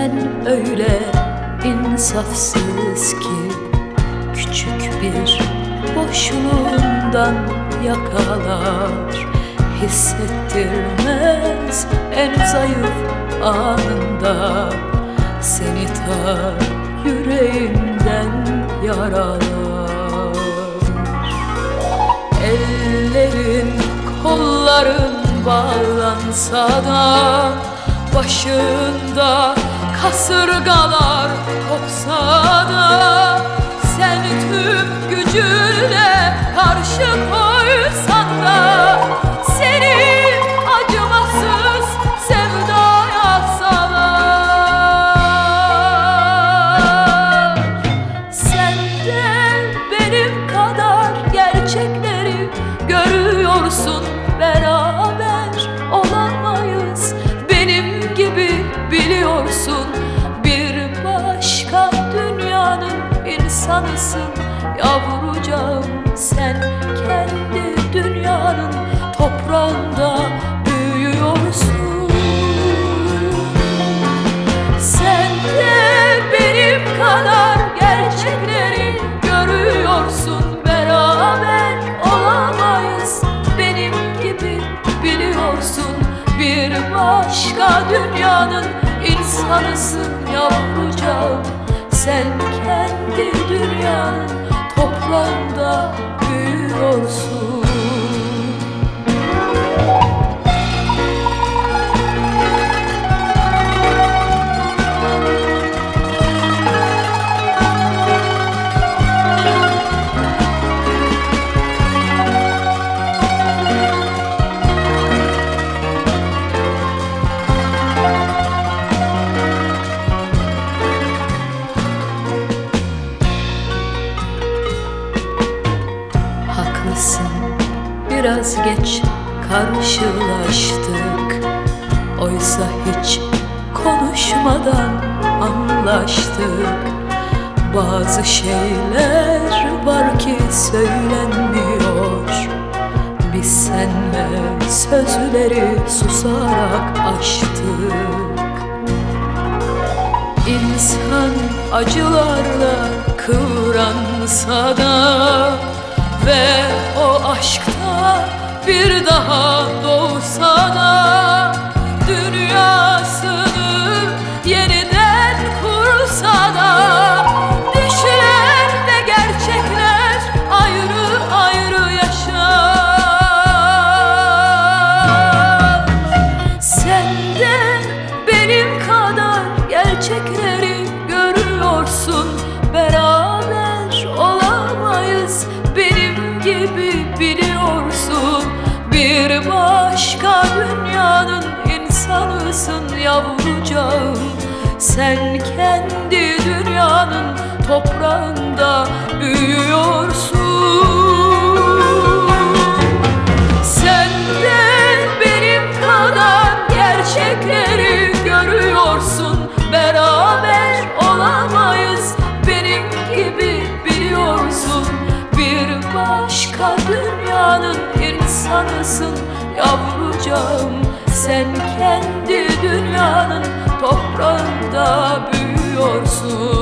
Sen öyle insafsız ki küçük bir boşluğundan yakalar, hissettirmez en zayıf anında, seni ta yüreğinden yaralar. Ellerin, kolların bağlansa da, başında kasırgalar kopsa da, sen tüm gücünle karşı koysan da, seni acımasız sevdaya salar. Sen de benim kadar gerçekleri görüyorsun, beraber olamayız benim gibi biliyorsun. Bir başka dünyanın insanısın yavrucağım, sen kendi dünyanın toprağında büyüyorsun. Sen de benim kadar gerçekleri görüyorsun, beraber olamayız benim gibi biliyorsun. Bir başka dünyanın insanısın yavrucağım, sen kendi dünyanın toprağında büyüyorsun. Biraz geç karşılaştık, oysa hiç konuşmadan anlaştık. Bazı şeyler var ki söylenmiyor, biz senle sözleri susarak aştık. İnsan acılarla kıvransa da ve o aşkta bir daha doğsa da, dünyasını yeniden kursa da, düşler ve gerçekler ayrı ayrı yaşar. Sen de benim kadar gerçekleri görüyorsun, beraber olamayız benim gibi biliyorsun. Bir başka dünyanın insanısın yavrucağım, sen kendi dünyanın toprağında büyüyorsun. Sen de benim kadar gerçekleri görüyorsun, beraber olamayız benim gibi biliyorsun. Bir başka dünyanın insanısın yavrucağım, sen kendi dünyanın toprağında büyüyorsun.